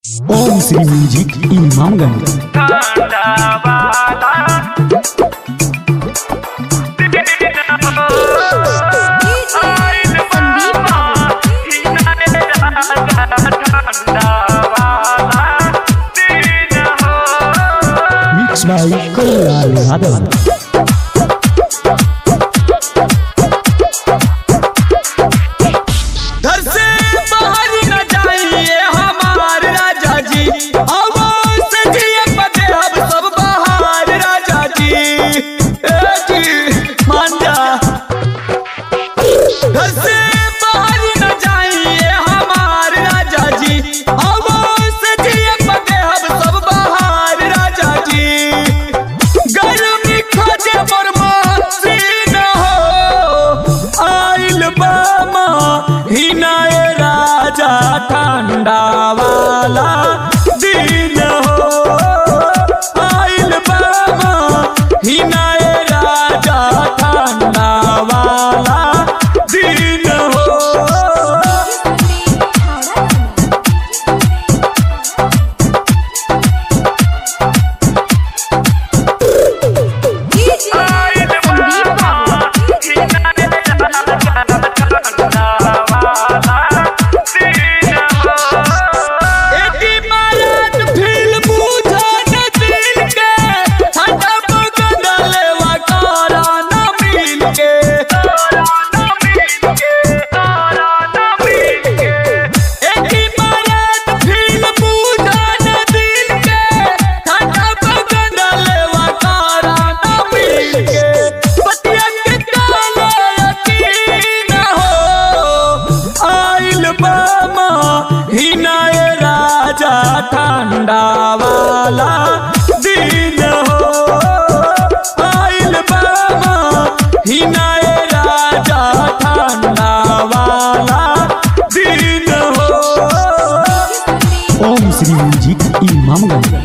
Om Shri music Imamganj. Mix by Kalyan Yadav. ठंडा वाला दिन हो आइल बामा हिनाए राजा ठंडा वाला दिन हो। हिनाए राजा ठंडा वाला दिन हो आइल बामा हिनाए राजा ठंडा वाला दिन हो। ओम श्री म्यूजिक इमामगंज।